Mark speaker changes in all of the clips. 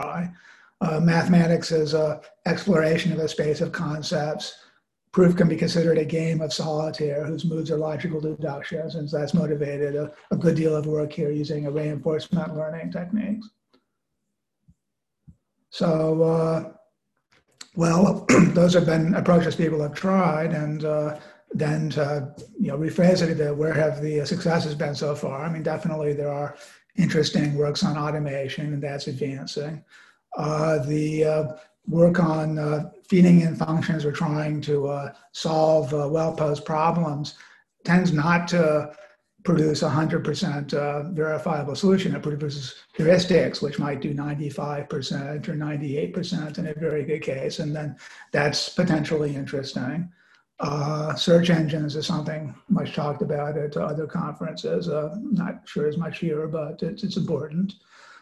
Speaker 1: try. Mathematics is an exploration of a space of concepts. Proof can be considered a game of solitaire whose moves are logical deductions, and that's motivated a good deal of work here using reinforcement learning techniques. So, well, those have been approaches people have tried, and then to rephrase it a bit, where have the successes been so far? I mean, definitely there are interesting works on automation, and that's advancing. The work on feeding in functions or trying to solve well-posed problems tends not to produce 100% verifiable solution. It produces heuristics, which might do 95% or 98% in a very good case, and then that's potentially interesting. Search engines is something much talked about at other conferences. Not sure as much here, but it's important.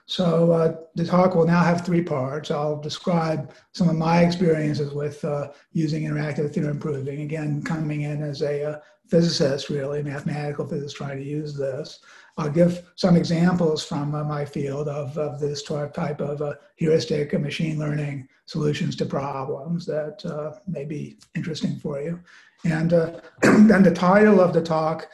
Speaker 1: So the talk will now have three parts. I'll describe some of my experiences with using interactive theorem proving, again, coming in as a physicist, really, mathematical physicist trying to use this. I'll give some examples from my field of this type of heuristic and machine learning solutions to problems that may be interesting for you. And then the title of the talk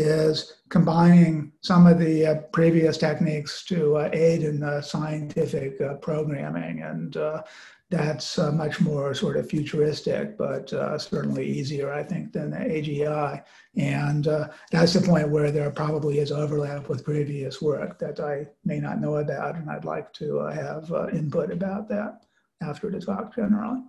Speaker 1: is combining some of the previous techniques to aid in scientific programming. And that's much more sort of futuristic, but certainly easier, I think, than AGI. And that's the point where there probably is overlap with previous work that I may not know about, and I'd like to have input about that after the talk generally.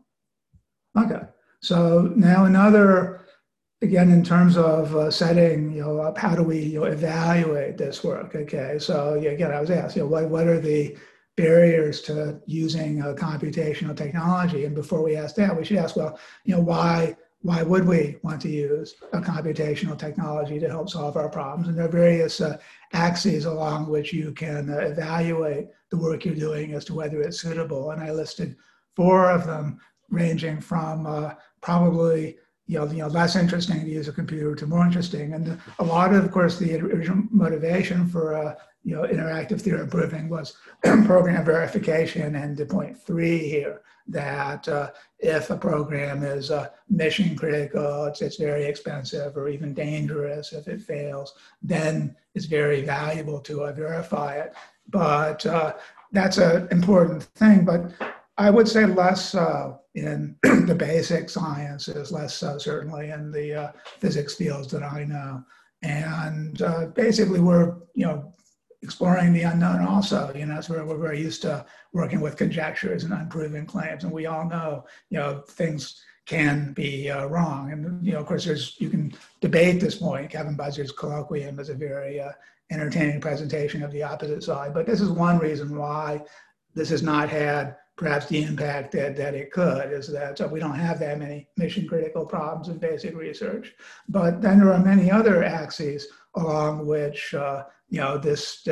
Speaker 1: Okay, so now another, again, in terms of setting, up, how do we evaluate this work? Okay, so again, I was asked, what are the barriers to using computational technology? And before we ask that, we should ask, well, why would we want to use a computational technology to help solve our problems? And there are various axes along which you can evaluate the work you're doing as to whether it's suitable. And I listed 4 of them, ranging from probably less interesting to use a computer to more interesting. And a lot of course, the original motivation for interactive theorem proving was program verification, and the point 3 here, that if a program is mission critical, it's very expensive or even dangerous if it fails, then it's very valuable to verify it. But that's an important thing, but I would say less so in the basic sciences, less so certainly in the physics fields that I know. And basically we're, exploring the unknown also, that's where we're very used to working with conjectures and unproven claims. And we all know, things can be wrong. And, of course, you can debate this point. Kevin Buzzard's colloquium is a very entertaining presentation of the opposite side. But this is one reason why this has not had perhaps the impact that it could, is that we don't have that many mission critical problems in basic research. But then there are many other axes along which this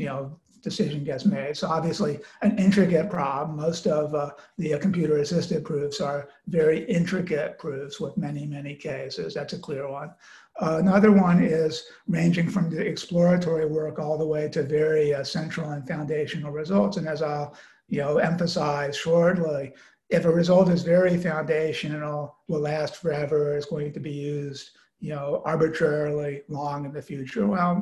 Speaker 1: decision gets made. So obviously an intricate problem. Most of the computer assisted proofs are very intricate proofs with many, many cases. That's a clear one. Another one is ranging from the exploratory work all the way to very central and foundational results. And as I'll emphasize shortly, if a result is very foundational, will last forever, is going to be used arbitrarily long in the future. Well,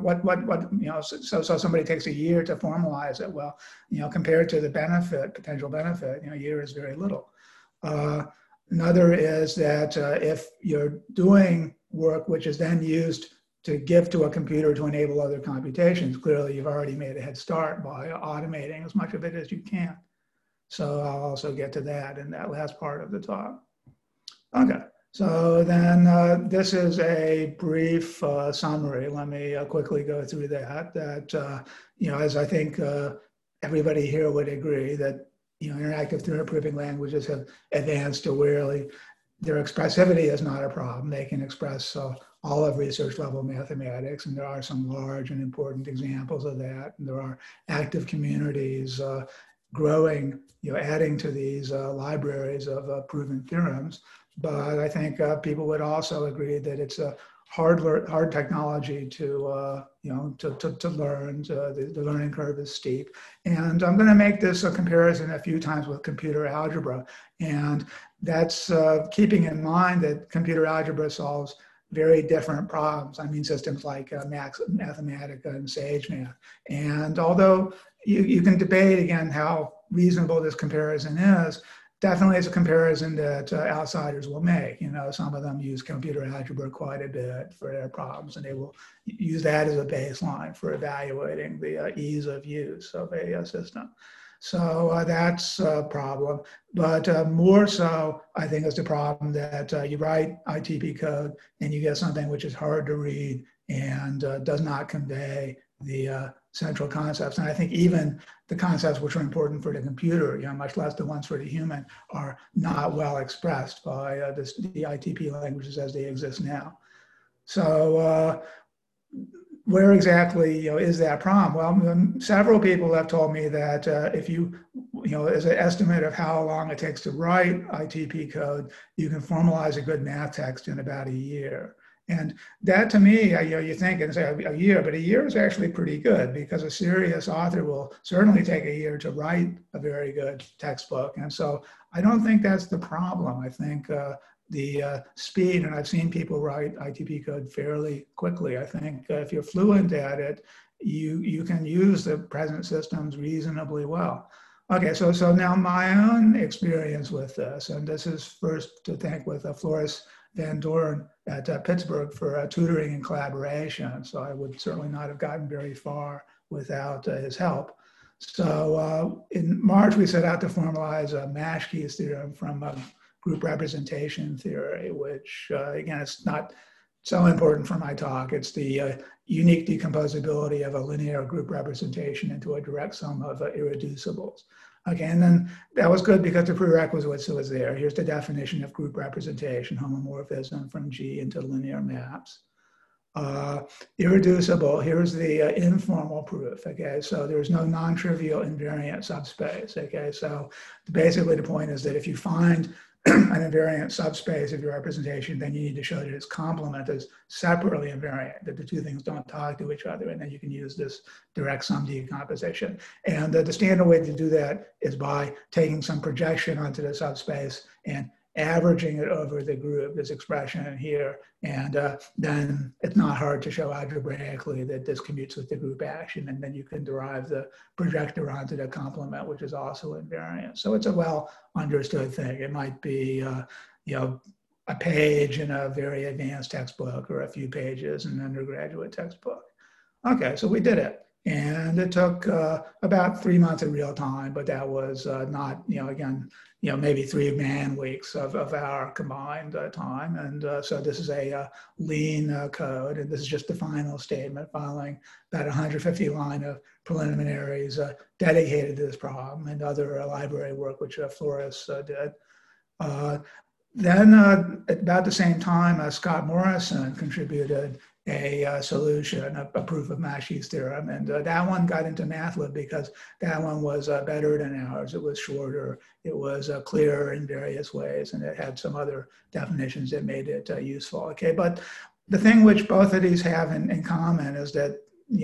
Speaker 1: so somebody takes a year to formalize it. Well, compared to the potential benefit, a year is very little. Another is that if you're doing work which is then used to give to a computer to enable other computations, clearly you've already made a head start by automating as much of it as you can. So I'll also get to that in that last part of the talk. Okay. So then this is a brief summary. Let me quickly go through that. As I think everybody here would agree, that interactive theorem proving languages have advanced to where their expressivity is not a problem. They can express all of research level mathematics, and there are some large and important examples of that. And there are active communities growing, adding to these libraries of proven theorems. But I think people would also agree that it's hard technology to to learn. The learning curve is steep, and I'm going to make this a comparison a few times with computer algebra, and that's keeping in mind that computer algebra solves very different problems. I mean, systems like Mathematica and SageMath. And although you can debate again how reasonable this comparison is, definitely it's a comparison that outsiders will make. Some of them use computer algebra quite a bit for their problems, and they will use that as a baseline for evaluating the ease of use of a system. So that's a problem. But more so, I think, is the problem that you write ITP code and you get something which is hard to read and does not convey the central concepts. And I think even the concepts which are important for the computer, much less the ones for the human, are not well expressed by the ITP languages as they exist now. So where exactly is that problem? Well, several people have told me that if you as an estimate of how long it takes to write ITP code, you can formalize a good math text in about a year. And that, to me, you think and say a year, but a year is actually pretty good, because a serious author will certainly take a year to write a very good textbook. And so I don't think that's the problem. I think the speed, and I've seen people write ITP code fairly quickly. I think if you're fluent at it, you can use the present systems reasonably well. Okay, so now my own experience with this, and this is first to thank with Floris Van Doorn at Pittsburgh for tutoring and collaboration. So I would certainly not have gotten very far without his help. So in March, we set out to formalize a Maschke's theorem from group representation theory, which again, it's not so important for my talk. It's the unique decomposability of a linear group representation into a direct sum of irreducibles. Okay, and then that was good because the prerequisite was there. Here's the definition of group representation, homomorphism from G into linear maps. Irreducible, here's the informal proof, okay? So there's no non-trivial invariant subspace, okay? So basically the point is that if you find an invariant subspace of your representation, then you need to show that its complement is separately invariant, that the two things don't talk to each other, and then you can use this direct sum decomposition. And the standard way to do that is by taking some projection onto the subspace and averaging it over the group, this expression here, and then it's not hard to show algebraically that this commutes with the group action, and then you can derive the projector onto the complement, which is also invariant. So it's a well understood thing. It might be a page in a very advanced textbook or a few pages in an undergraduate textbook. Okay, so we did it. And it took about 3 months of real time, but that was not, maybe 3 man weeks of our combined time. And so this is a lean code, and this is just the final statement following about 150 line of preliminaries dedicated to this problem and other library work, which Floris did. Then at about the same time, Scott Morrison contributed a solution, a proof of Maschke's theorem. And that one got into MATLAB because that one was better than ours. It was shorter, it was clearer in various ways, and it had some other definitions that made it useful. Okay, but the thing which both of these have in common is that,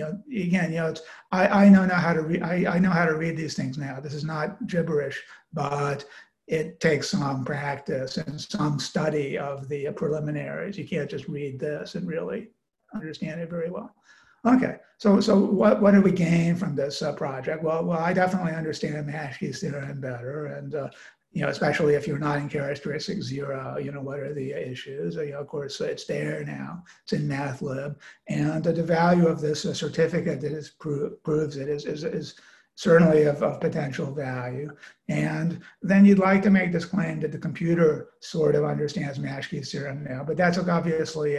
Speaker 1: I know now how to read. I know how to read these things now. This is not gibberish, but it takes some practice and some study of the preliminaries. You can't just read this and really understand it very well. Okay, so what did we gain from this project? Well, I definitely understand Maschke's theorem better, and especially if you're not in characteristic 0, what are the issues? Of course, it's there now. It's in MATLAB, and the value of this certificate that proves it is certainly of potential value. And then you'd like to make this claim that the computer sort of understands Maschke's theorem now, but that's obviously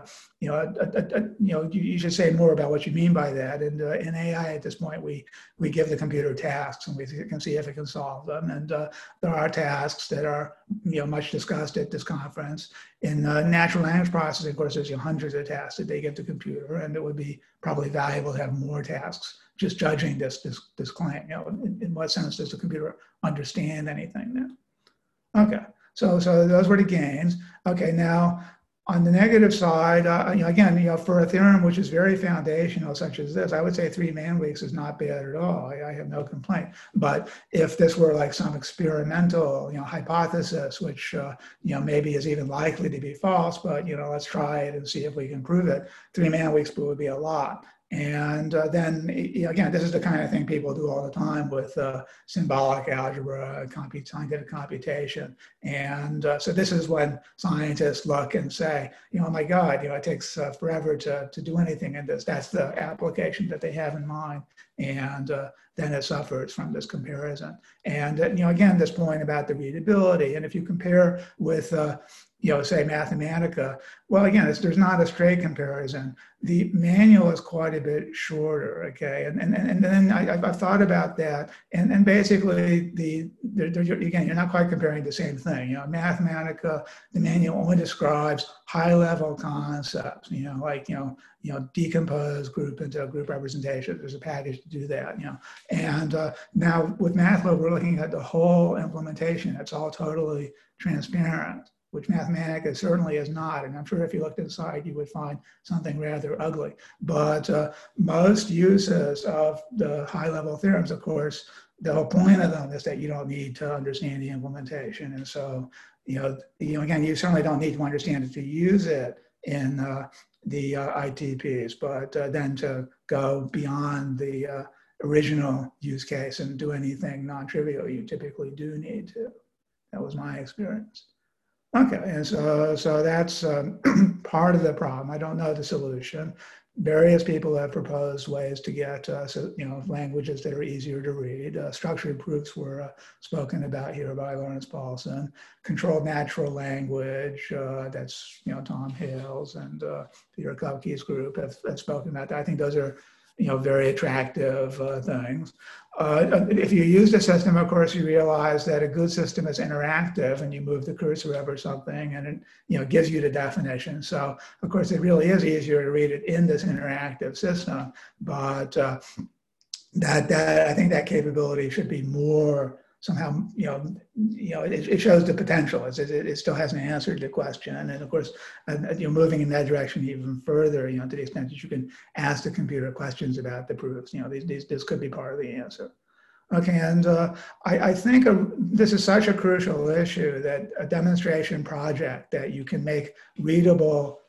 Speaker 1: you should say more about what you mean by that. And in AI at this point, we give the computer tasks and we can see if it can solve them. And there are tasks that are much discussed at this conference. In natural language processing, of course, there's hundreds of tasks that they give the computer, and it would be probably valuable to have more tasks. Just judging this claim, in what sense does the computer understand anything now? Okay, so those were the gains. Okay, now On the negative side, again, for a theorem which is very foundational, such as this, I would say 3 man-weeks is not bad at all. I have no complaint. But if this were like some experimental, hypothesis, which maybe is even likely to be false, but let's try it and see if we can prove it. 3 man-weeks would be a lot. And then, again, this is the kind of thing people do all the time with symbolic algebra, scientific computation. And so this is when scientists look and say, oh my God, it takes forever to do anything in this. That's the application that they have in mind. And then it suffers from this comparison. And, again, this point about the readability. And if you compare with, say Mathematica, well, again, there's not a straight comparison. The manual is quite a bit shorter, okay? And then I've thought about that, and basically, again, you're not quite comparing the same thing. Mathematica, the manual only describes high-level concepts, decompose group into group representation. There's a package to do that, And now with MATLAB, we're looking at the whole implementation. It's all totally transparent, which Mathematica certainly is not. And I'm sure if you looked inside, you would find something rather ugly. But most uses of the high-level theorems, of course, the whole point of them is that you don't need to understand the implementation. And so, again, you certainly don't need to understand it to use it in the ITPs, but then to go beyond the original use case and do anything non-trivial, you typically do need to. That was my experience. Okay, and so that's part of the problem. I don't know the solution. Various people have proposed ways to get languages that are easier to read. Structured proofs were spoken about here by Lawrence Paulson. Controlled natural language, that's Tom Hales and Peter Kupke's group have spoken about that. I think those are very attractive things. If you use the system, of course, you realize that a good system is interactive, and you move the cursor over something, and it gives you the definition. So, of course, it really is easier to read it in this interactive system. But I think that capability should be more somehow, it shows the potential. It still hasn't answered the question. And of course, moving in that direction even further, to the extent that you can ask the computer questions about the proofs, this could be part of the answer. Okay, and I think this is such a crucial issue that a demonstration project that you can make readable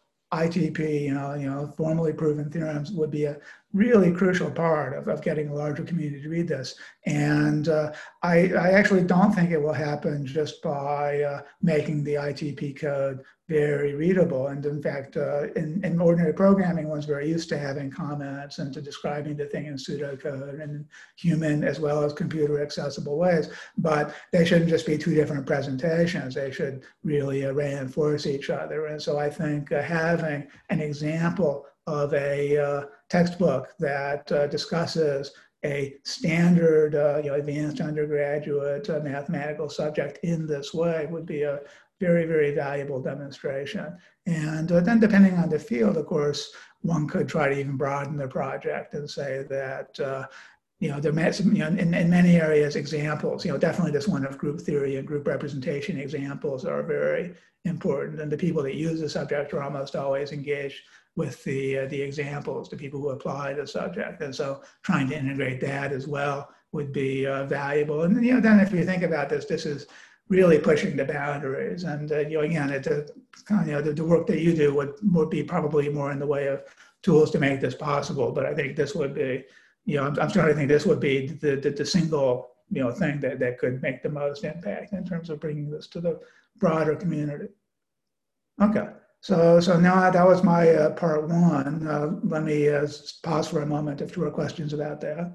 Speaker 1: ITP, formally proven theorems would be a really crucial part of getting a larger community to read this. And I actually don't think it will happen just by making the ITP code very readable. And in fact, in ordinary programming, one's very used to having comments and to describing the thing in pseudocode and human as well as computer accessible ways. But they shouldn't just be two different presentations. They should really reinforce each other. And so I think having an example of a textbook that discusses a standard, advanced undergraduate mathematical subject in this way would be a very, very valuable demonstration. And then depending on the field, of course, one could try to even broaden the project and say that, there may in many areas, examples, definitely this one of group theory and group representation examples are very important. And the people that use the subject are almost always engaged with the examples, the people who apply the subject. And so trying to integrate that as well would be valuable. And then if you think about this, this is really pushing the boundaries. And again, the work that you do would be probably more in the way of tools to make this possible. But I think this would be, I'm starting to think this would be the single thing that could make the most impact in terms of bringing this to the broader community. Okay. So now that was my part one. Let me pause for a moment if there were questions about that.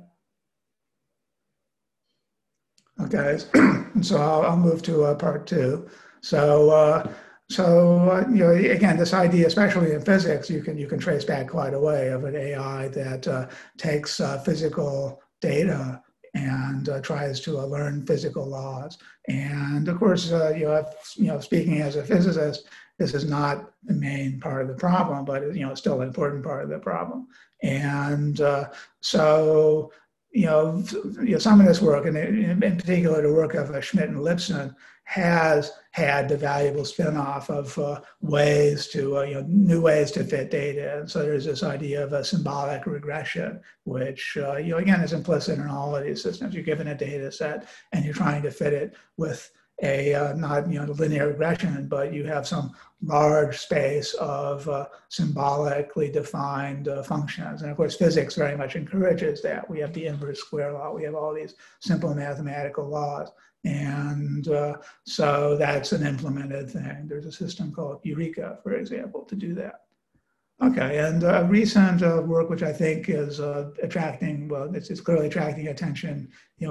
Speaker 1: Okay, so I'll move to part two. So again, this idea, especially in physics, you can trace back quite a way of an AI that takes physical data and tries to learn physical laws. And of course, speaking as a physicist, this is not the main part of the problem, but it's still an important part of the problem. And so some of this work, and in particular the work of Schmidt and Lipson, has had the valuable spinoff of ways to, new ways to fit data. And so there's this idea of a symbolic regression, which, again, is implicit in all of these systems. You're given a data set and you're trying to fit it with not linear regression, but you have some large space of symbolically defined functions. And of course, physics very much encourages that. We have the inverse square law. We have all these simple mathematical laws. And so that's an implemented thing. There's a system called Eureka, for example, to do that. Okay, and recent work, which I think is attracting, well, it's clearly attracting attention,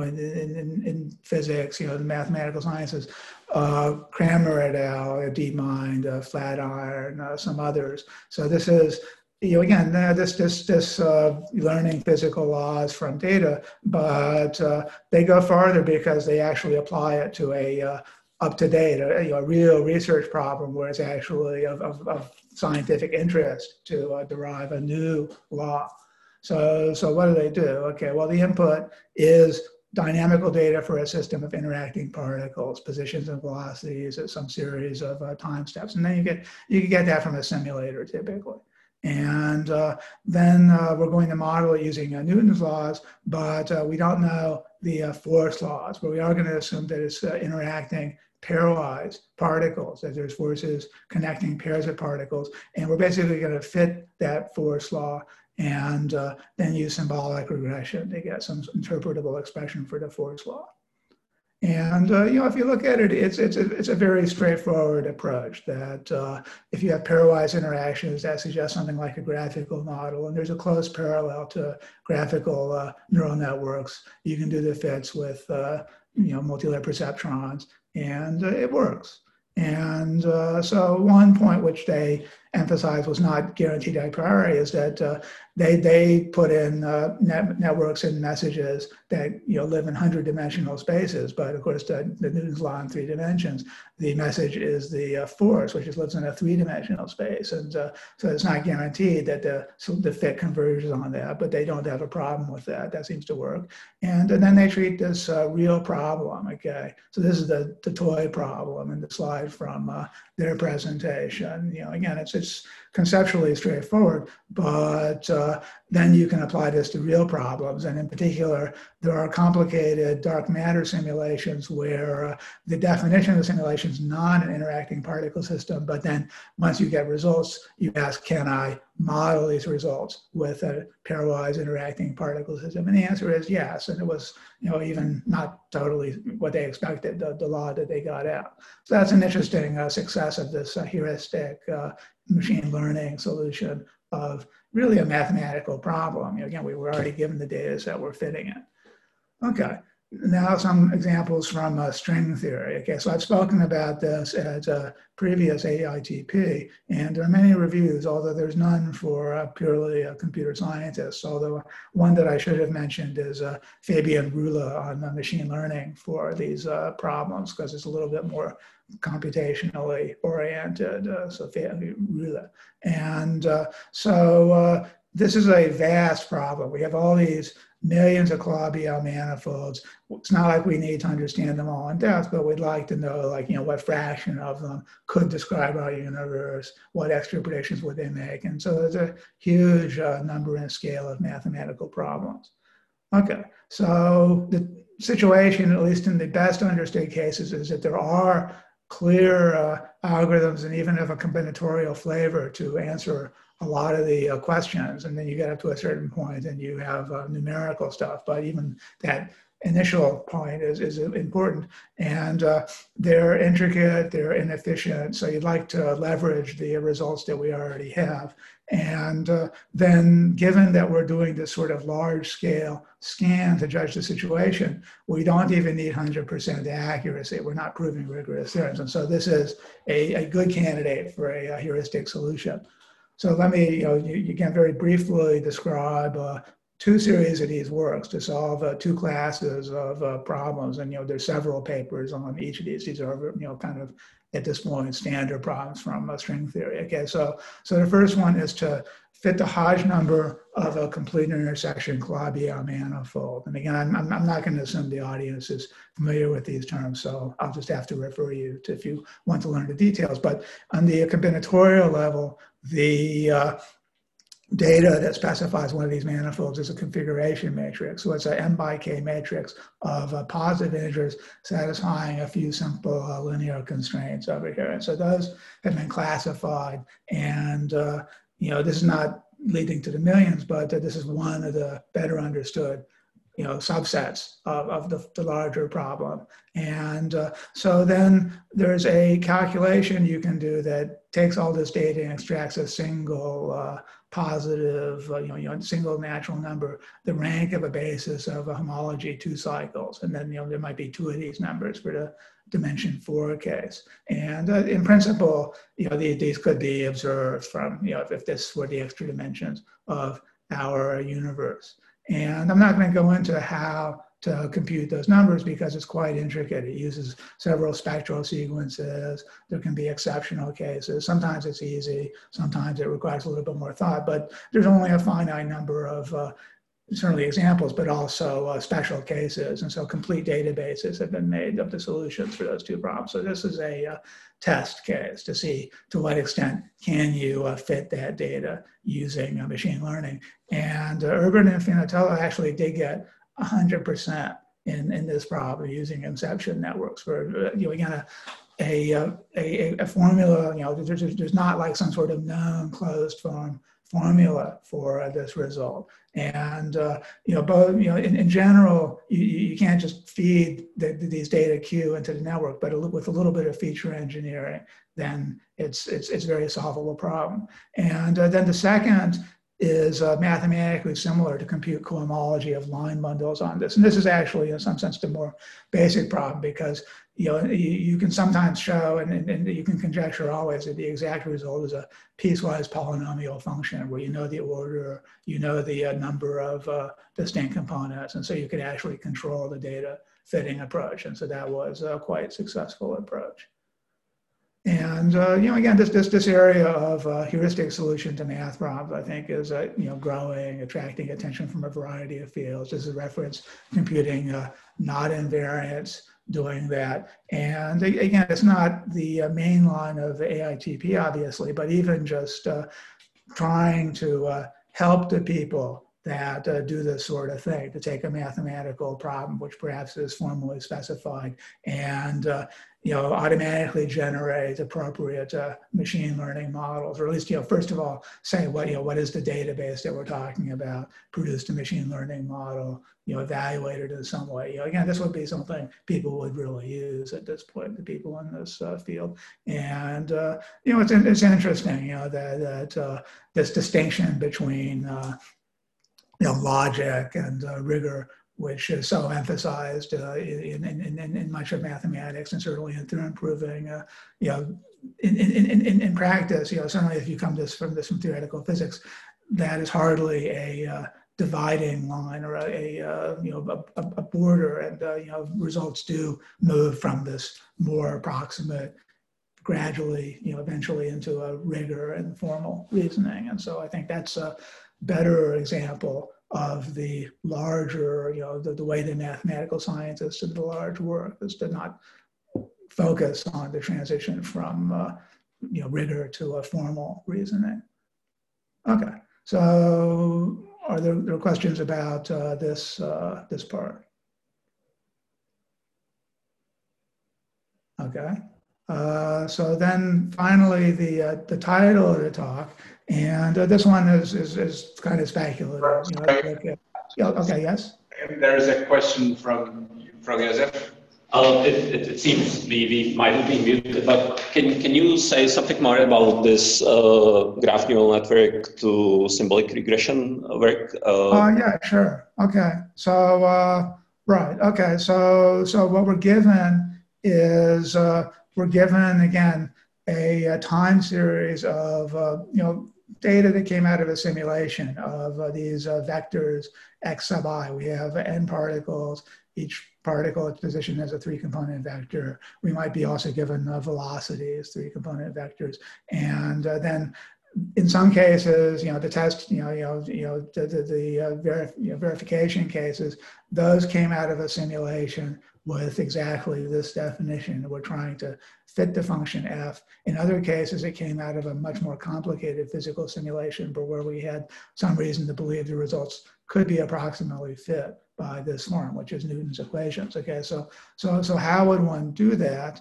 Speaker 1: in physics, the mathematical sciences. Cramer et al., DeepMind, Flatiron, some others. So this is, again, this learning physical laws from data, but they go farther because they actually apply it to a up-to-date, a real research problem where it's actually of scientific interest to derive a new law. So what do? Okay, well, the input is dynamical data for a system of interacting particles, positions and velocities at some series of time steps. And then you can get that from a simulator typically. And then we're going to model it using Newton's laws, but we don't know the force laws, but we are going to assume that it's interacting pairwise particles, that there's forces connecting pairs of particles. And we're basically going to fit that force law and then use symbolic regression to get some interpretable expression for the force law. And if you look at it, it's a very straightforward approach that if you have pairwise interactions, that suggests something like a graphical model. And there's a close parallel to graphical neural networks. You can do the fits with multi-layer perceptrons, and it works. And so one point which they emphasized was not guaranteed a priori is that they put in networks and messages that live in 100-dimensional spaces, but of course the Newton's law in 3 dimensions, the message is the force, which lives in a 3-dimensional space, and so it's not guaranteed that the fit converges on that, but they don't have a problem with that. That seems to work. And then they treat this real problem. Okay, so this is the toy problem in the slide from their presentation. Again, it's conceptually straightforward, but then you can apply this to real problems. And in particular, there are complicated dark matter simulations where the definition of the simulation is not an interacting particle system, but then once you get results, you ask, can I model these results with a pairwise interacting particle system? And the answer is yes. And it was, even not totally what they expected, the law that they got out. So that's an interesting success of this heuristic machine learning solution of really a mathematical problem. Again, we were already given the data set, we're fitting it. Okay, now some examples from string theory. Okay, so I've spoken about this at a previous AITP, and there are many reviews, although there's none for purely computer scientists, although one that I should have mentioned is Fabien Roulah on machine learning for these problems, because it's a little bit more computationally oriented, so Fabien Roulah. And so this is a vast problem. We have all these millions of Calabi-Yau manifolds. It's not like we need to understand them all in depth, but we'd like to know, what fraction of them could describe our universe, what extra predictions would they make. And so there's a huge number and scale of mathematical problems. Okay, so the situation, at least in the best understood cases, is that there are clear algorithms and even of a combinatorial flavor to answer a lot of the questions, and then you get up to a certain point and you have numerical stuff, but even that initial point is important, and they're intricate, they're inefficient, so you'd like to leverage the results that we already have. And then given that we're doing this sort of large scale scan to judge the situation, we don't even need 100% accuracy. We're not proving rigorous theorems. And so this is a good candidate for a heuristic solution. So let me, again, very briefly describe two series of these works to solve two classes of problems. And, there's several papers on each of these. These are, kind of at this point, standard problems from string theory. Okay, so the first one is to fit the Hodge number of a complete intersection Calabi-Yau manifold. And again, I'm not going to assume the audience is familiar with these terms, so I'll just have to refer you to if you want to learn the details. But on the combinatorial level, the data that specifies one of these manifolds is a configuration matrix. So it's an M by K matrix of positive integers satisfying a few simple linear constraints over here. And so those have been classified. And, this is not leading to the millions, but this is one of the better understood subsets of the larger problem. And so then there's a calculation you can do that takes all this data and extracts a single positive, single natural number, the rank of a basis of a homology 2 cycles. And then, there might be 2 of these numbers for the dimension 4 case. And in principle, these could be observed from, if this were the extra dimensions of our universe. And I'm not going to go into how to compute those numbers because it's quite intricate. It uses several spectral sequences. There can be exceptional cases. Sometimes it's easy. Sometimes it requires a little bit more thought, but there's only a finite number of certainly examples, but also special cases. And so complete databases have been made of the solutions for those two problems. So this is a test case to see to what extent can you fit that data using machine learning. And Urban and Finatello actually did get 100% in this problem using inception networks for, again, a formula, there's not like some sort of known closed form formula for this result. And, in general, you can't just feed these data queue into the network, but with a little bit of feature engineering, then it's a very solvable problem. And then the second is mathematically similar to compute cohomology of line bundles on this. And this is actually, in some sense, the more basic problem because you can sometimes show, and you can conjecture always that the exact result is a piecewise polynomial function where you know the order, you know the number of distinct components, and so you could actually control the data fitting approach. And so that was a quite successful approach. And again, this area of heuristic solution to math problems, I think, is growing, attracting attention from a variety of fields. This is reference computing, not invariance, doing that. And again, it's not the main line of AITP, obviously, but even just trying to help the people that do this sort of thing, to take a mathematical problem, which perhaps is formally specified, and automatically generate appropriate machine learning models, or at least, first of all, say what is the database that we're talking about, produce a machine learning model, evaluate it in some way. Again, this would be something people would really use at this point, the people in this field. And it's interesting, that this distinction between logic and rigor, which is so emphasized in much of mathematics, and certainly through improving, in practice, certainly if you come from theoretical physics, that is hardly a dividing line or a border, and results do move from this more approximate gradually, eventually into a rigor and formal reasoning. And so I think that's a better example of the larger, the way the mathematical scientists do the large work is to not focus on the transition from, rigor to a formal reasoning. Okay, so are there questions about this part? Okay. So then finally, the title of the talk, and this one is kind of speculative. Okay, yes?
Speaker 2: There is a question from Josef.
Speaker 3: It seems we might have been muted, but can you say something more about this graph neural network to symbolic regression work?
Speaker 1: Yeah, sure. Okay, so right. Okay, so what we're given is we're given again a time series of data that came out of a simulation of these vectors x sub I. We have n particles. Each particle is positioned as a 3-component vector. We might be also given velocity as 3-component vectors, and then in some cases, the test, verification cases, those came out of a simulation with exactly this definition. We're trying to fit the function f. In other cases, it came out of a much more complicated physical simulation, but where we had some reason to believe the results could be approximately fit by this form, which is Newton's equations. Okay, so how would one do that?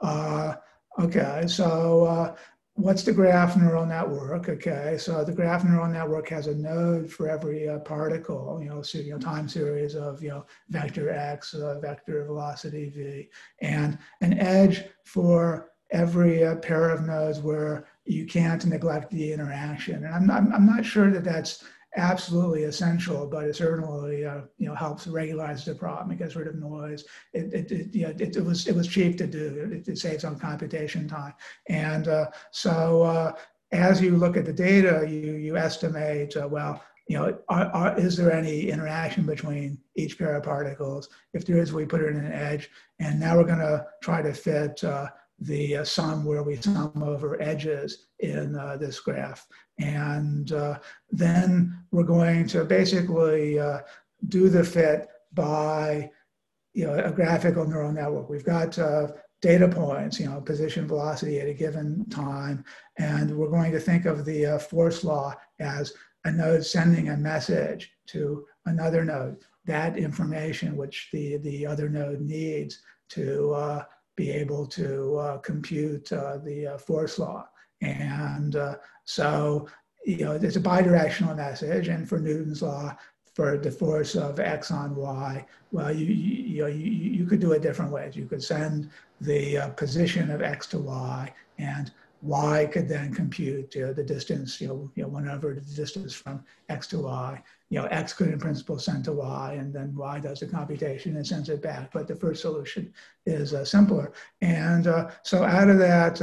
Speaker 1: What's the graph neural network? Okay, so the graph neural network has a node for every particle, time series of vector x, vector velocity v, and an edge for every pair of nodes where you can't neglect the interaction. And I'm not sure that that's absolutely essential, but it certainly helps regularize the problem. It gets rid of noise. It was cheap to do. It saves on computation time, and as you look at the data, you estimate is there any interaction between each pair of particles? If there is, we put it in an edge, and now we're going to try to fit the sum where we sum over edges in this graph. And then we're going to basically do the fit by a graphical neural network. We've got data points, position, velocity at a given time, and we're going to think of the force law as a node sending a message to another node. That information which the other node needs to be able to compute the force law. And so it's a bidirectional message. And for Newton's law, for the force of x on y, well, you could do it different ways. You could send the position of x to y, and y could then compute the distance, 1 over the distance from x to y. X could in principle send to y, and then y does the computation and sends it back. But the first solution is simpler. And so out of that,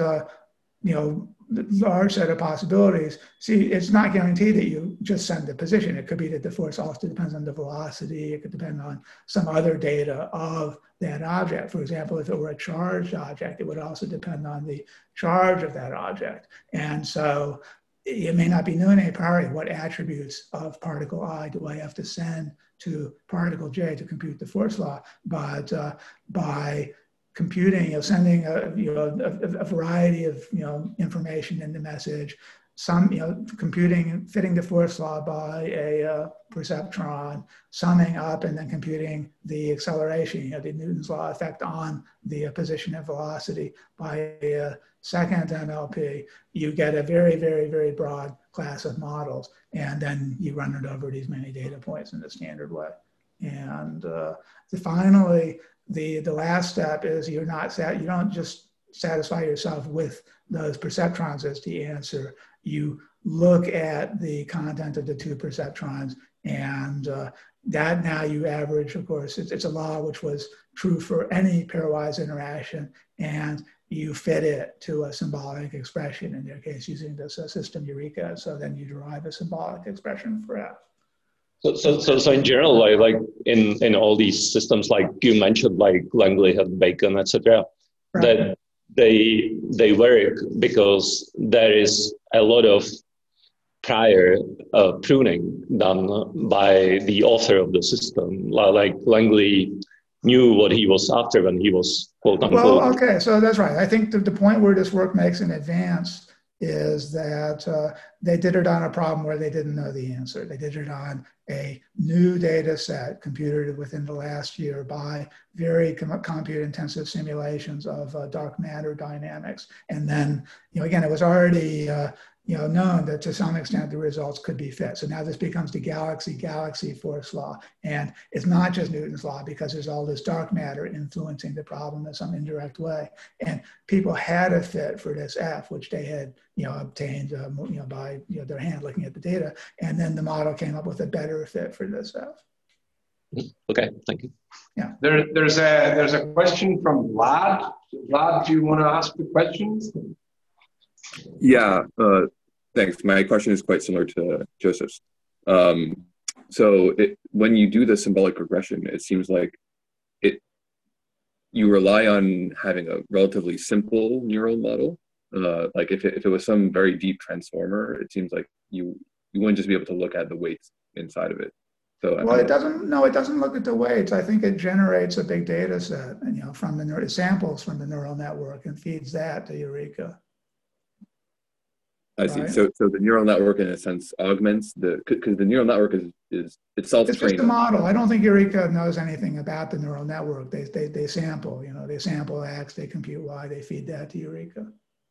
Speaker 1: large set of possibilities, see, it's not guaranteed that you just send the position. It could be that the force also depends on the velocity. It could depend on some other data of that object. For example, if it were a charged object, it would also depend on the charge of that object. And so it may not be known a priori what attributes of particle I do I have to send to particle J to compute the force law, but by computing, sending a variety of information in the message, computing, fitting the force law by a perceptron, summing up and then computing the acceleration, the Newton's law effect on the position and velocity by a second MLP, you get a very, very, very broad class of models, and then you run it over these many data points in the standard way. And finally, the last step is you don't just satisfy yourself with those perceptrons as the answer. You look at the content of the two perceptrons, and that now you average, of course, it's a law which was true for any pairwise interaction, and you fit it to a symbolic expression, in their case using this system Eureka. So then you derive a symbolic expression for F.
Speaker 3: So in general, like in all these systems, like you mentioned, like Langley had Bacon, etc., right, that they work because there is a lot of prior pruning done by the author of the system. Like Langley knew what he was after when he was quote unquote.
Speaker 1: Well, okay, so that's right. I think the point where this work makes an advance is that they did it on a problem where they didn't know the answer. They did it on a new data set computed within the last year by very compute-intensive simulations of dark matter dynamics. And then, again, it was already known that to some extent the results could be fit. So now this becomes the galaxy force law. And it's not just Newton's law, because there's all this dark matter influencing the problem in some indirect way. And people had a fit for this F, which they had obtained by their hand looking at the data. And then the model came up with a better fit for this F.
Speaker 3: Okay, thank you.
Speaker 1: Yeah.
Speaker 2: There's a question from Vlad. Vlad, do you want to ask the question?
Speaker 4: Yeah, Thanks. My question is quite similar to Joseph's. So when you do the symbolic regression, it seems like you rely on having a relatively simple neural model. Like if it was some very deep transformer, it seems like you wouldn't just be able to look at the weights inside of it. So
Speaker 1: Well, it doesn't. No, it doesn't look at the weights. I think it generates a big data set, and from the samples from the neural network and feeds that to Eureka.
Speaker 4: I see. Right? So the neural network, in a sense, augments because the neural network is itself trained.
Speaker 1: It's just a model. I don't think Eureka knows anything about the neural network. They sample. They sample X, they compute Y, they feed that to Eureka.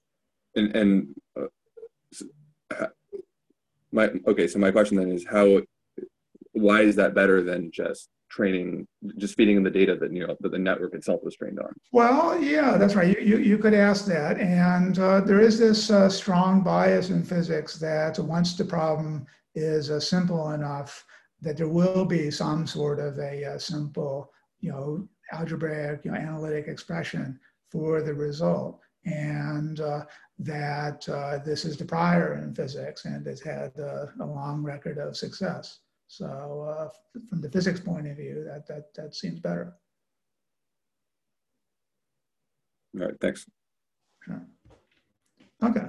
Speaker 4: So my question then is why is that better than just feeding in the data that the network itself was trained on?
Speaker 1: Well, yeah, that's right. You could ask that. And there is this strong bias in physics that once the problem is simple enough, that there will be some sort of a simple, algebraic, analytic expression for the result. And that this is the prior in physics, and it's had a long record of success. So from the physics point of view, that seems better.
Speaker 4: All right, thanks.
Speaker 1: Sure. Okay.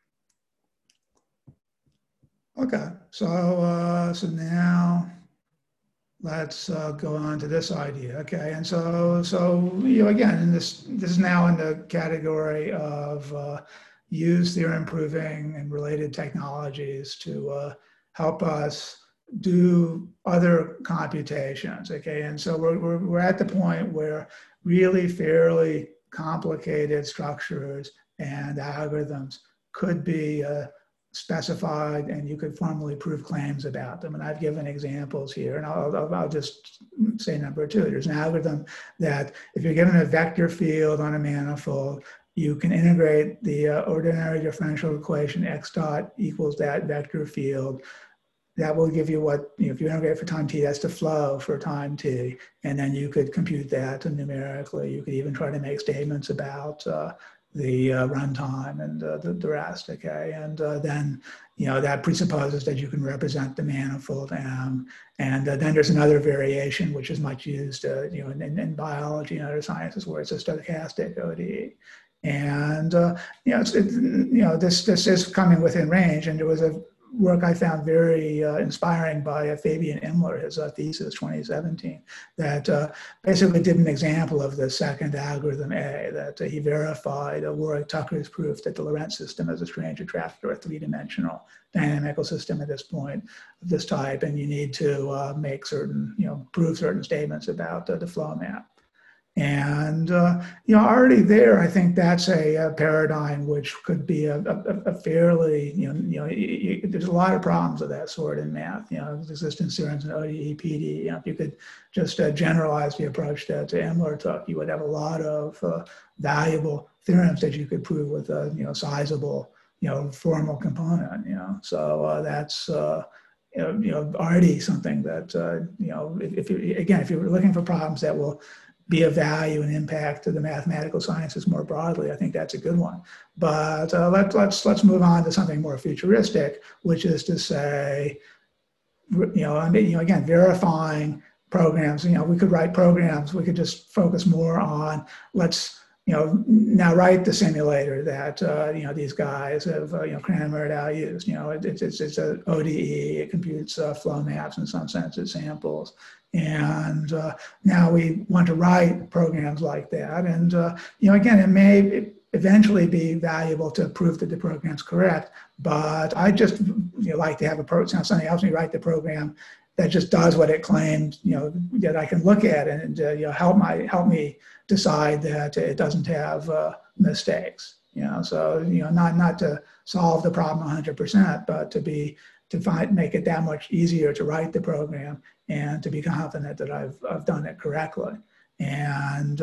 Speaker 1: Okay, so now let's go on to this idea. Okay, and so again, and this is now in the category of use theorem proving and related technologies to help us do other computations. Okay, and so we're at the point where really fairly complicated structures and algorithms could be specified, and you could formally prove claims about them. And I've given examples here, and I'll just say number two. There's an algorithm that if you're given a vector field on a manifold, you can integrate the ordinary differential equation x dot equals that vector field. That will give you what, if you integrate for time t, that's the flow for time t. And then you could compute that numerically. You could even try to make statements about the runtime and the rest, okay? And then, that presupposes that you can represent the manifold M. And then there's another variation, which is much used, in biology and other sciences, where it's a stochastic ODE. And, this is coming within range. And there was a work I found very inspiring by Fabian Imler, his thesis 2017, that basically did an example of the second algorithm A, that he verified Warwick-Tucker's proof that the Lorentz system is a strange attractor, a three-dimensional dynamical system at this point of this type, and you need to make certain, prove certain statements about the flow map. And, already there, I think that's a paradigm which could be a fairly, there's a lot of problems of that sort in math, existence theorems and ODE, PD. If you could just generalize the approach that Imler took, you would have a lot of valuable theorems that you could prove with a, sizable, formal component, So that's, already something that, if you're looking for problems that will be of value and impact to the mathematical sciences more broadly, I think that's a good one. But let's move on to something more futuristic, which is to say, again, verifying programs. We could write programs. We could just focus more on now write the simulator that these guys have Cranmer et al. Used. It's an ODE. It computes flow maps in some sense. It samples. And now we want to write programs like that. And, again, it may eventually be valuable to prove that the program's correct, but I just like to have something helps me write the program that just does what it claimed, that I can look at and help me decide that it doesn't have mistakes. So not to solve the problem 100%, but to make it that much easier to write the program and to be confident that I've done it correctly. And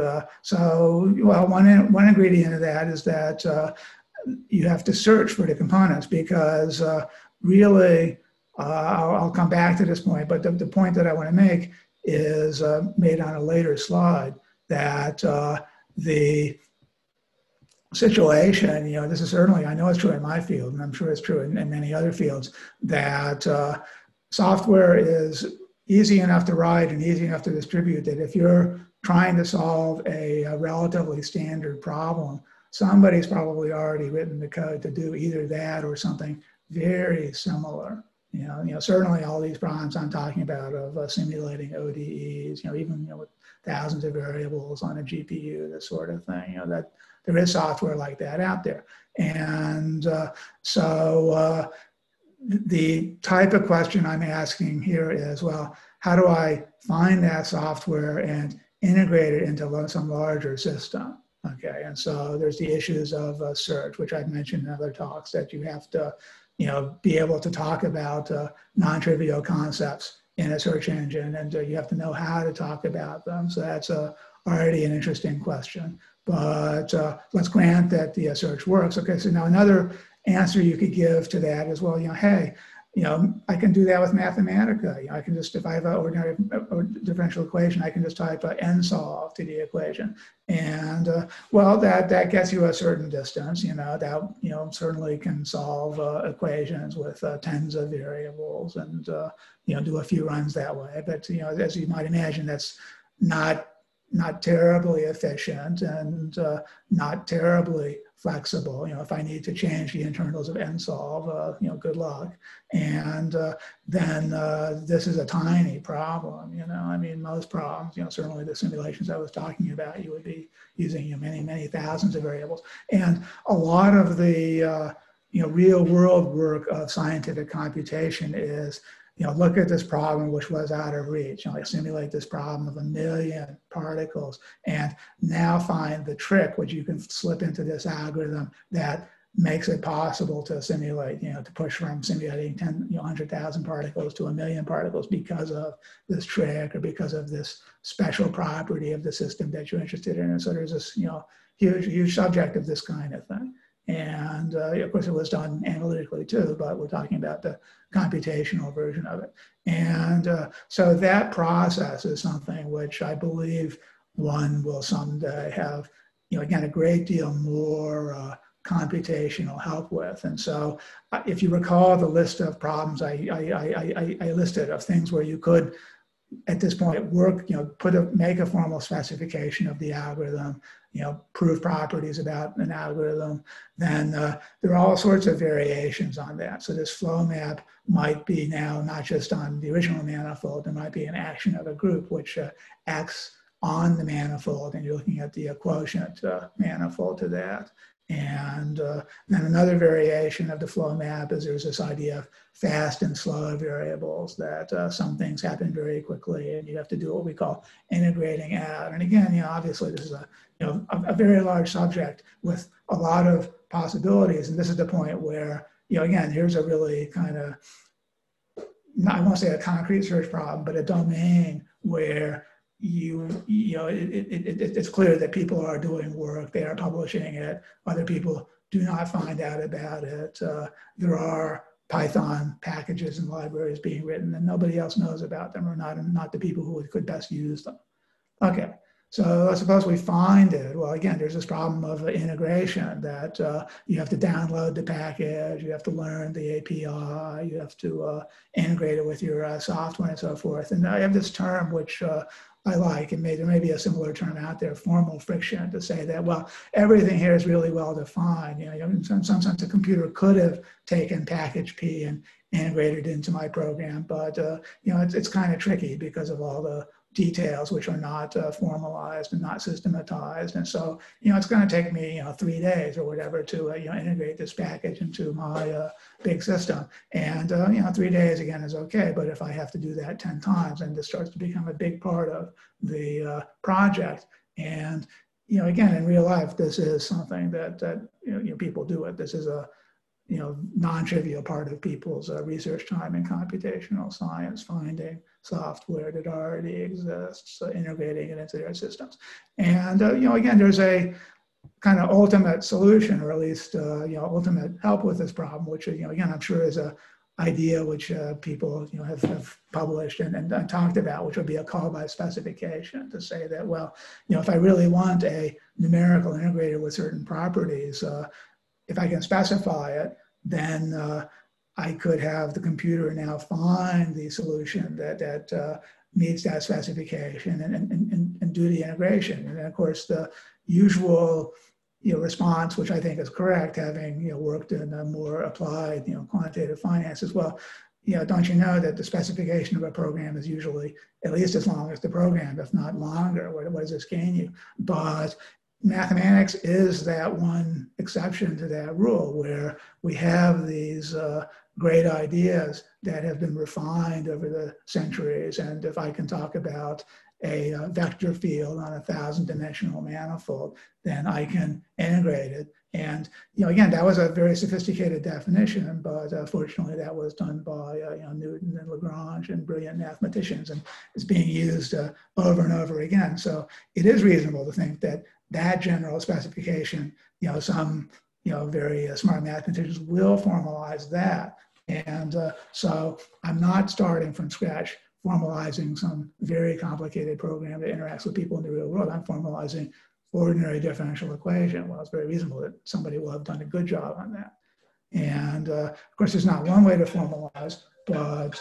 Speaker 1: one ingredient of that is that you have to search for the components, because really, I'll come back to this point, but the point that I want to make is made on a later slide, that the situation, this is certainly, I know it's true in my field, and I'm sure it's true in many other fields, that software is easy enough to write and easy enough to distribute that if you're trying to solve a relatively standard problem, somebody's probably already written the code to do either that or something very similar. Certainly all these problems I'm talking about of simulating ODEs, even with thousands of variables on a GPU, this sort of thing, that there is software like that out there. And so the type of question I'm asking here is, well, how do I find that software and integrate it into some larger system? Okay, and so there's the issues of search, which I've mentioned in other talks, that you have to, be able to talk about non-trivial concepts in a search engine, and you have to know how to talk about them. So that's already an interesting question. But let's grant that the search works. Okay, so now another answer you could give to that is, well, hey, I can do that with Mathematica. I can just, if I have an ordinary differential equation, I can just type nsolve to the equation. And well, that gets you a certain distance, that, certainly can solve equations with tens of variables and, do a few runs that way. But, as you might imagine, that's not terribly efficient and not terribly flexible. If I need to change the internals of nsolve, good luck. And then this is a tiny problem. Most problems, certainly the simulations I was talking about, you would be using many, many thousands of variables. And a lot of the real world work of scientific computation is, look at this problem which was out of reach. I simulate this problem of 1 million particles and now find the trick which you can slip into this algorithm that makes it possible to simulate, to push from simulating 100,000 particles to 1 million particles because of this trick or because of this special property of the system that you're interested in. And so there's this, huge subject of this kind of thing. And of course, it was done analytically too, but we're talking about the computational version of it. And so that process is something which I believe one will someday have, again, a great deal more computational help with. And so if you recall the list of problems I listed of things where you could, at this point, work, make a formal specification of the algorithm, prove properties about an algorithm, then there are all sorts of variations on that. So this flow map might be now not just on the original manifold, there might be an action of a group which acts on the manifold, and you're looking at the quotient manifold to that. And then another variation of the flow map is there's this idea of fast and slow variables, that some things happen very quickly and you have to do what we call integrating out. And again, obviously this is a very large subject with a lot of possibilities. And this is the point where, again, here's a really kind of, I won't say a concrete search problem, but a domain where it's clear that people are doing work, they are publishing it, other people do not find out about it. There are Python packages and libraries being written and nobody else knows about them, or not the people who could best use them. Okay, so suppose we find it. Well, again, there's this problem of integration that you have to download the package, you have to learn the API, you have to integrate it with your software and so forth. And I have this term which I like, and there may be a similar term out there, formal friction, to say that, well, everything here is really well defined. In some sense, a computer could have taken package P and integrated it into my program, but it's kind of tricky because of all the details which are not formalized and not systematized. And so, it's going to take me, 3 days or whatever to, integrate this package into my big system. And, 3 days, again, is okay. But if I have to do that 10 times, then this starts to become a big part of the project. And, again, in real life, this is something that people do it. This is a, non-trivial part of people's research time in computational science, finding software that already exists, integrating it into their systems. And, again, there's a kind of ultimate solution, or at least, ultimate help with this problem, which, again, I'm sure is a idea which people have published and talked about, which would be a call by specification, to say that, well, if I really want a numerical integrator with certain properties, if I can specify it, then I could have the computer now find the solution that meets that specification and do the integration. And then, of course, the usual response, which I think is correct, having worked in a more applied quantitative finance as well. Don't you know that the specification of a program is usually at least as long as the program, if not longer? What does this gain you? But mathematics is that one exception to that rule, where we have these great ideas that have been refined over the centuries. And if I can talk about a vector field on a 1,000-dimensional manifold, then I can integrate it. And again, that was a very sophisticated definition, but fortunately, that was done by Newton and Lagrange and brilliant mathematicians, and it's being used over and over again. So it is reasonable to think that that general specification, some very smart mathematicians will formalize that. And so I'm not starting from scratch, formalizing some very complicated program that interacts with people in the real world. I'm formalizing ordinary differential equation. Well, it's very reasonable that somebody will have done a good job on that. And of course, there's not one way to formalize, but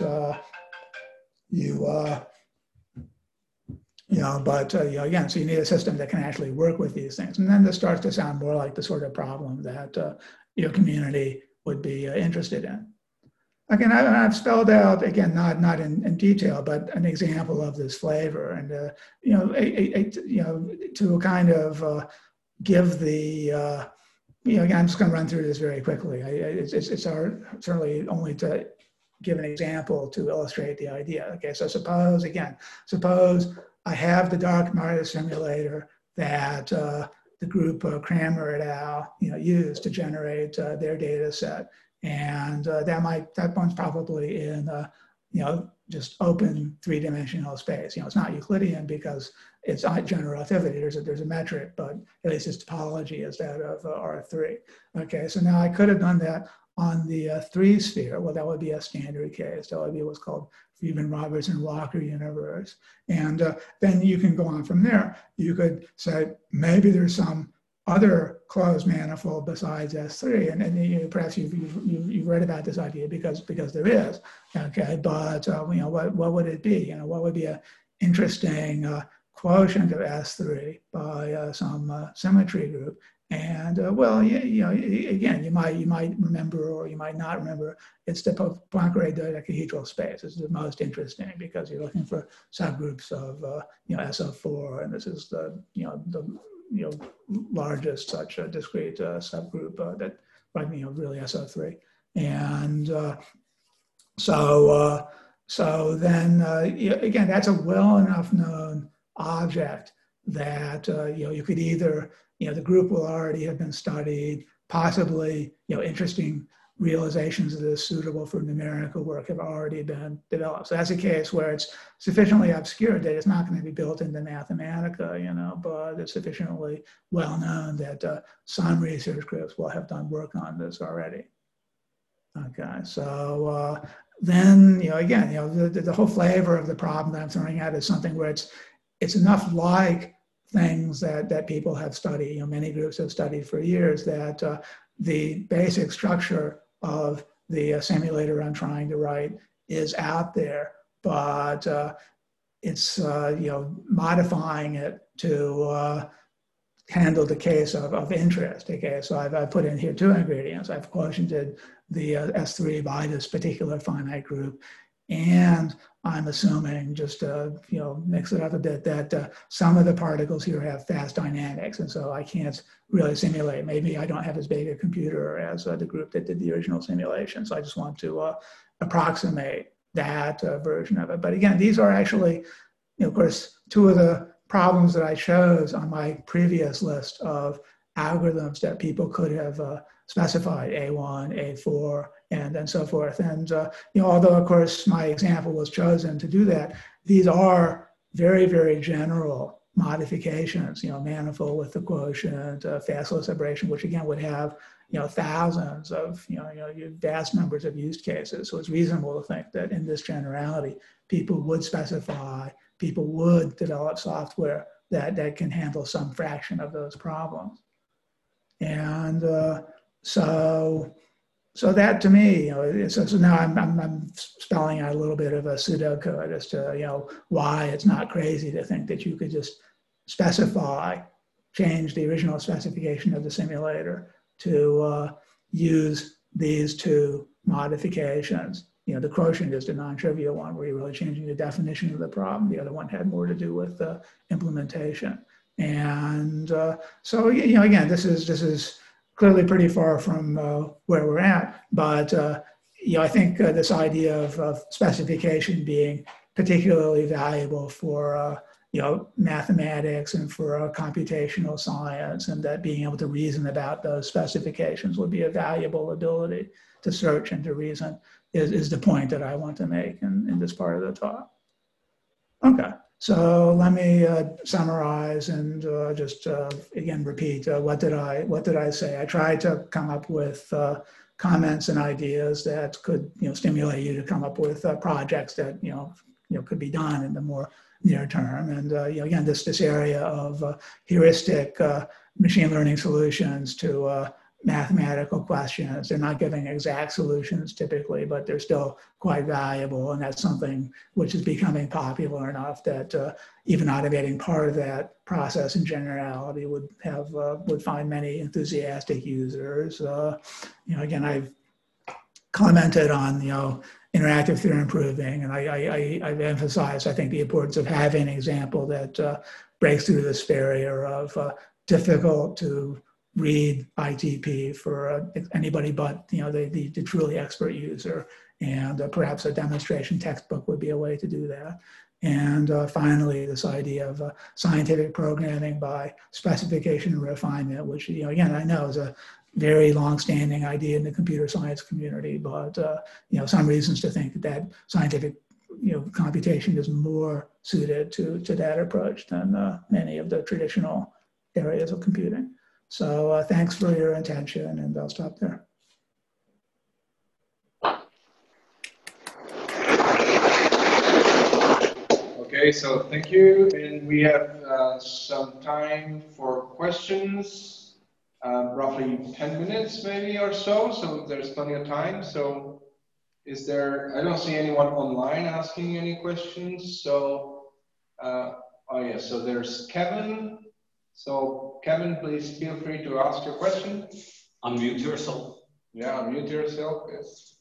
Speaker 1: again, so you need a system that can actually work with these things. And then this starts to sound more like the sort of problem that your community would be interested in. Again, I've spelled out, again, not in detail, but an example of this flavor, and to kind of give the, again, I'm just going to run through this very quickly. It's certainly only to give an example to illustrate the idea. Okay, so suppose I have the dark matter simulator that the group Cramer et al. Used to generate their data set. And that one's probably in just open 3-dimensional space. It's not Euclidean because it's not general relativity. There's a metric, but at least its topology is that of R3. Okay, so now I could have done that on the 3 sphere. Well, that would be a standard case. That would be what's called Friedman-Robertson-Walker universe. And then you can go on from there. You could say maybe there's some other closed manifold besides S3, and perhaps you've read about this idea because there is. Okay, but what would it be? What would be an interesting quotient of S3 by some symmetry group? And again, you might remember or you might not remember. It's the Poincare dodecahedral space. It's the most interesting because you're looking for subgroups of SO4, and this is the largest such a discrete subgroup that really SO3. And so then again, that's a well enough known object that you could either the group will already have been studied, possibly interesting realizations of this suitable for numerical work have already been developed. So that's a case where it's sufficiently obscure that it's not going to be built into Mathematica, but it's sufficiently well known that some research groups will have done work on this already. Okay, so then again, the whole flavor of the problem that I'm throwing out is something where it's enough like things that people have studied, many groups have studied for years, that the basic structure of the simulator I'm trying to write is out there, but it's modifying it to handle the case of interest. Okay, so I've put in here 2 ingredients. I've quotiented the S3 by this particular finite group, and I'm assuming, just to mix it up a bit, that some of the particles here have fast dynamics, and so I can't really simulate. Maybe I don't have as big a computer as the group that did the original simulation, so I just want to approximate that version of it. But again, these are actually, of course, 2 of the problems that I chose on my previous list of algorithms that people could have specified, A1, A4, and so forth. And although of course my example was chosen to do that, these are very, very general modifications, manifold with the quotient, fast separation, which again would have, thousands of, vast numbers of use cases. So it's reasonable to think that in this generality, people would develop software that can handle some fraction of those problems. And so that to me, so now I'm spelling out a little bit of a pseudocode as to, why it's not crazy to think that you could just change the original specification of the simulator to use these two modifications. The quotient is the non-trivial one where you're really changing the definition of the problem. The other one had more to do with the implementation. And so, again, this is clearly pretty far from where we're at, but I think this idea of specification being particularly valuable for mathematics and for computational science, and that being able to reason about those specifications would be a valuable ability to search and to reason is the point that I want to make in this part of the talk. Okay. So let me summarize and just again repeat what did I say? I tried to come up with comments and ideas that could stimulate you to come up with projects that could be done in the more near term. And again, this area of heuristic machine learning solutions to mathematical questions. They're not giving exact solutions typically, but they're still quite valuable. And that's something which is becoming popular enough that even automating part of that process in generality would find many enthusiastic users. Again, I've commented on, interactive theorem proving, and I've emphasized, I think, the importance of having an example that breaks through this barrier of difficult to read ITP for anybody but the truly expert user, and perhaps a demonstration textbook would be a way to do that. And finally, this idea of scientific programming by specification and refinement, which again I know is a very long-standing idea in the computer science community, but some reasons to think that scientific computation is more suited to that approach than many of the traditional areas of computing. So thanks for your attention, and I'll stop there.
Speaker 2: Okay, so thank you. And we have some time for questions, roughly 10 minutes maybe or so. So there's plenty of time. So I don't see anyone online asking any questions. So, oh yeah, so there's Kevin. So Kevin, please feel free to ask your question.
Speaker 5: Unmute yourself.
Speaker 2: Yeah, unmute yourself, yes.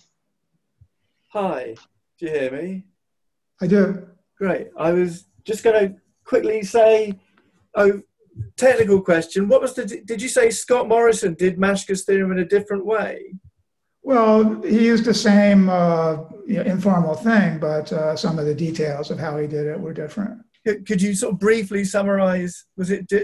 Speaker 6: Hi, do you hear me?
Speaker 1: I do.
Speaker 6: Great. I was just going to quickly say, technical question. Did you say Scott Morrison did Mashka's theorem in a different way?
Speaker 1: Well, he used the same informal thing, but some of the details of how he did it were different.
Speaker 6: Could you sort of briefly summarize? Was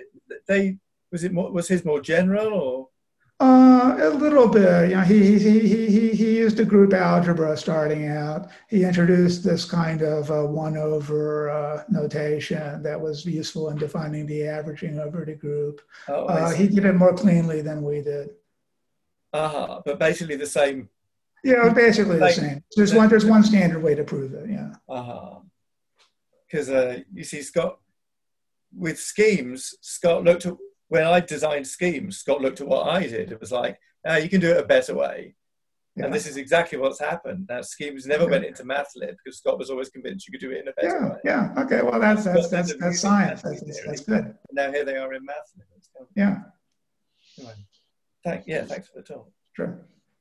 Speaker 6: his more general or?
Speaker 1: A little bit. He used a group algebra starting out. He introduced this kind of 1/, notation that was useful in defining the averaging over the group. He did it more cleanly than we did.
Speaker 6: But basically the same.
Speaker 1: Yeah, basically the same. There's one standard way to prove it. Yeah.
Speaker 6: Because you see, Scott, with schemes, Scott looked at, when I designed schemes, Scott looked at what I did. It was like, you can do it a better way. Yeah. And this is exactly what's happened. Now, schemes never went into MathLib because Scott was always convinced you could do it in a better way.
Speaker 1: Yeah, okay, well, that's science. That's good.
Speaker 6: And now here they are in MathLib.
Speaker 1: Yeah.
Speaker 6: Anyway. Thanks for the talk.
Speaker 1: Sure.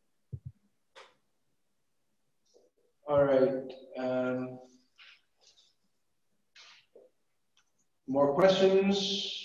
Speaker 2: All right. More questions?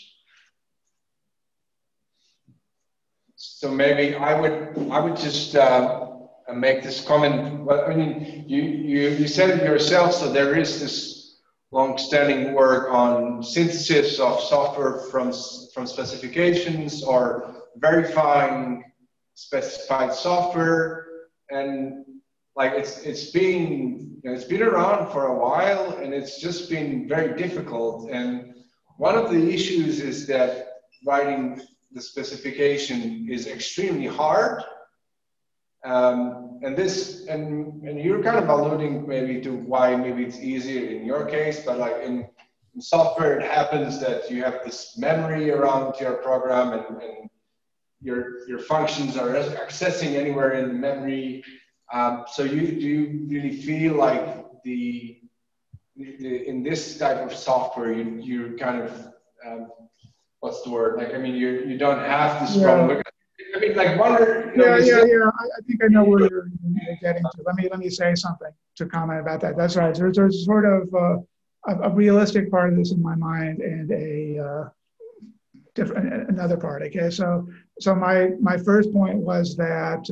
Speaker 2: So maybe I would just make this comment. Well, I mean, you said it yourself. So there is this long-standing work on synthesis of software from specifications or verifying specified software, and like it's been around for a while, and it's just been very difficult. And one of the issues is that writing the specification is extremely hard. And you're kind of alluding maybe to why maybe it's easier in your case, but like in software, it happens that you have this memory around your program, and your functions are accessing anywhere in the memory. So do you really feel like in this type of software, you kind of what's the word? Like, I mean, you don't have this problem. I mean, like, wonder.
Speaker 1: Yeah. I think I know where you're getting to. Let me say something to comment about that. That's right. There's sort of a realistic part of this in my mind, and another part. Okay, so my first point was that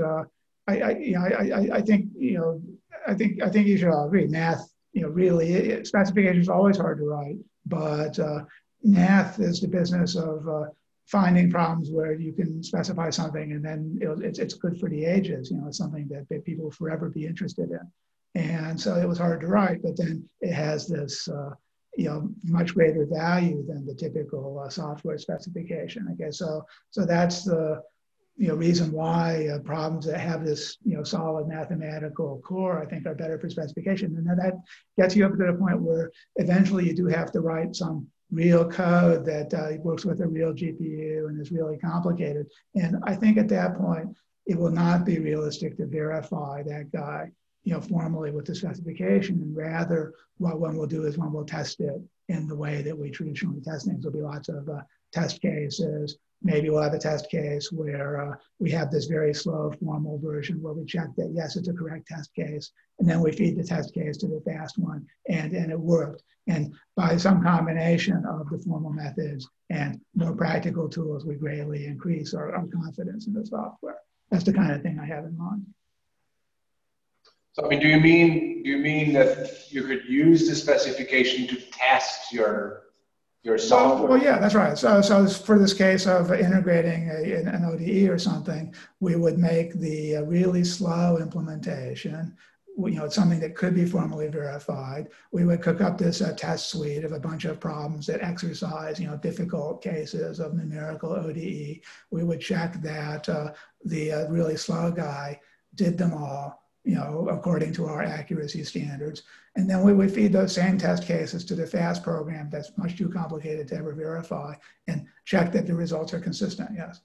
Speaker 1: I think I think you should all agree. Math, really, specification is always hard to write, but math is the business of finding problems where you can specify something, and then it's good for the ages. It's something that people will forever be interested in. And so it was hard to write, but then it has this much greater value than the typical software specification. Okay, so that's the reason why problems that have this solid mathematical core, I think, are better for specification. And then that gets you up to the point where eventually you do have to write some real code that works with a real GPU and is really complicated. And I think at that point, it will not be realistic to verify that guy formally with the specification, and rather what one will do is one will test it in the way that we traditionally test things. There'll be lots of test cases. Maybe we'll have a test case where we have this very slow formal version where we check that, yes, it's a correct test case. And then we feed the test case to the fast one, and it worked. And by some combination of the formal methods and more practical tools, we greatly increase our confidence in the software. That's the kind of thing I have in mind.
Speaker 2: So, I mean, do you mean that you could use the specification to test your software?
Speaker 1: Well, yeah, that's right. So for this case of integrating an ODE or something, we would make the really slow implementation. It's something that could be formally verified. We would cook up this test suite of a bunch of problems that exercise, difficult cases of numerical ODE. We would check that the really slow guy did them all, according to our accuracy standards. And then we would feed those same test cases to the fast program that's much too complicated to ever verify, and check that the results are consistent, yes.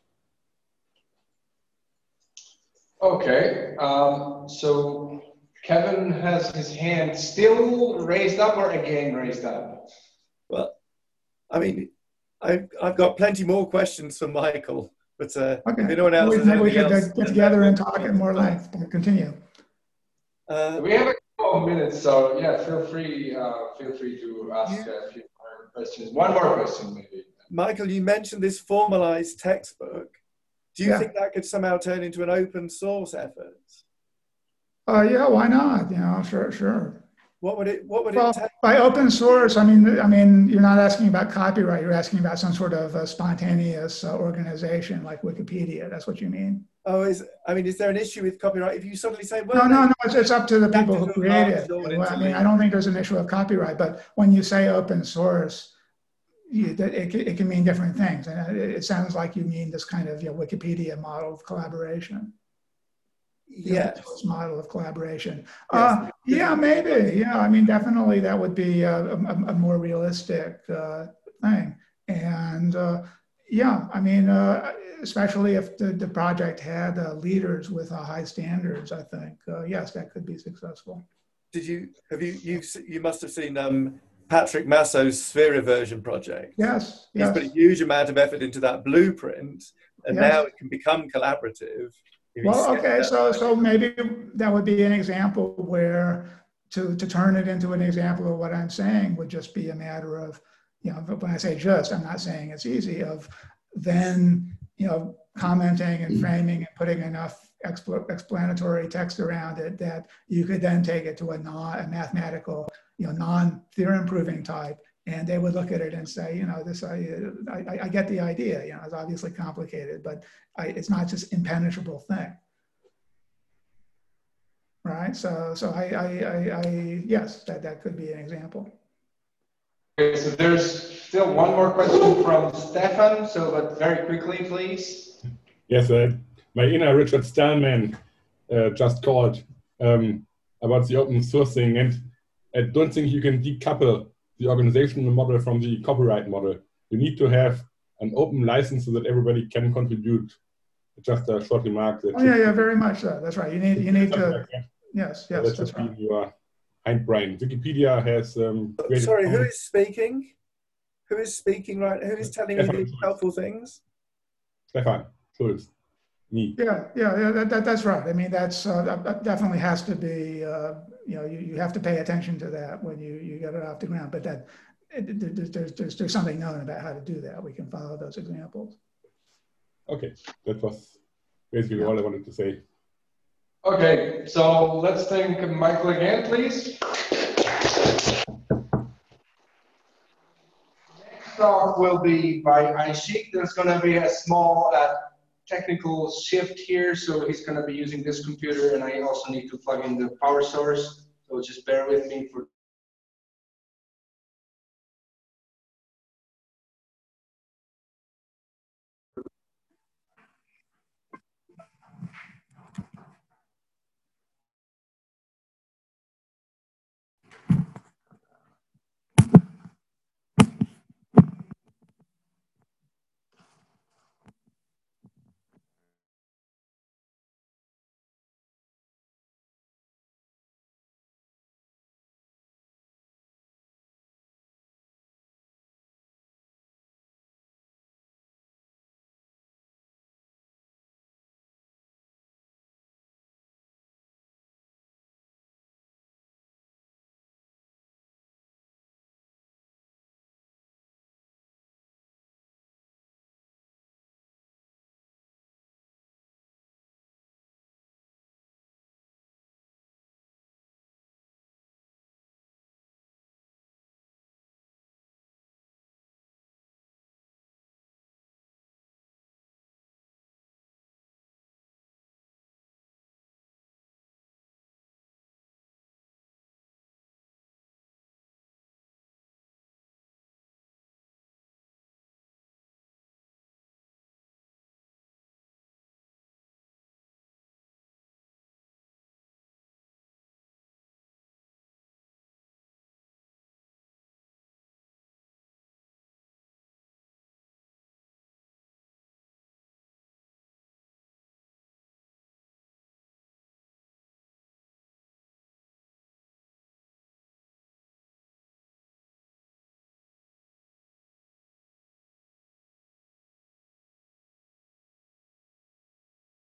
Speaker 2: Okay, so Kevin has his hand still raised up or again raised up?
Speaker 6: Well, I mean, I've got plenty more questions for Michael, but
Speaker 1: okay.
Speaker 6: If anyone else has
Speaker 1: maybe we
Speaker 6: anything
Speaker 1: could
Speaker 6: else,
Speaker 1: get together and talk at more length, but continue.
Speaker 2: We have a couple of minutes, so yeah, feel free to ask a few more questions. One more question, maybe. Michael,
Speaker 6: you mentioned this formalized textbook. Do you think that could somehow turn into an open source effort?
Speaker 1: Yeah, why not? Sure.
Speaker 6: What would it take?
Speaker 1: By open source, I mean, you're not asking about copyright. You're asking about some sort of a spontaneous organization like Wikipedia. That's what you mean?
Speaker 6: Oh, is there an issue with copyright? If you suddenly say, well,
Speaker 1: no, it's up to the people who create it. I mean, I don't think there's an issue of copyright, but when you say open source, it can mean different things. And it sounds like you mean this kind of Wikipedia model of collaboration.
Speaker 6: Yes.
Speaker 1: Model of collaboration.
Speaker 6: Yes.
Speaker 1: Yeah, maybe. Yeah, I mean, definitely that would be a more realistic thing. And yeah, I mean, especially if the project had leaders with high standards, I think, yes, that could be successful.
Speaker 6: You must have seen Patrick Masso's Sphere Version project.
Speaker 1: Yes.
Speaker 6: He's put a huge amount of effort into that blueprint, and now it can become collaborative.
Speaker 1: Well, okay, so maybe that would be an example where to turn it into an example of what I'm saying would just be a matter of, when I say just, I'm not saying it's easy, of then, commenting and framing and putting enough explanatory text around it that you could then take it to a mathematical, non-theorem proving type, and they would look at it and say, I get the idea. It's obviously complicated, but it's not just impenetrable thing, right? So yes, that could be an example.
Speaker 2: Okay, so there's still one more question from Stefan, so but very quickly, please.
Speaker 7: Yes, my inner Richard Stallman just called about the open sourcing, and I don't think you can decouple the organizational model from the copyright model. You need to have an open license so that everybody can contribute. Just a short remark.
Speaker 1: Oh yeah, very much so. That's right. You need to.
Speaker 7: Like that.
Speaker 1: Yes,
Speaker 7: That
Speaker 1: that's
Speaker 7: should
Speaker 1: right.
Speaker 7: be your hindbrain. Wikipedia has created.
Speaker 6: Sorry, who is speaking? Who is speaking right? Who is telling me these helpful things?
Speaker 7: Stefan Schulz. Me.
Speaker 1: Yeah, that's right. I mean, that's that definitely has to be, you have to pay attention to that when you get it off the ground. But that there's something known about how to do that. We can follow those examples.
Speaker 7: Okay, that was basically all I wanted to say.
Speaker 2: Okay, so let's thank Michael again, please. Next talk will be by Aishik. There's going to be a small technical shift here, so he's going to be using this computer, and I also need to plug in the power source. So just bear with me for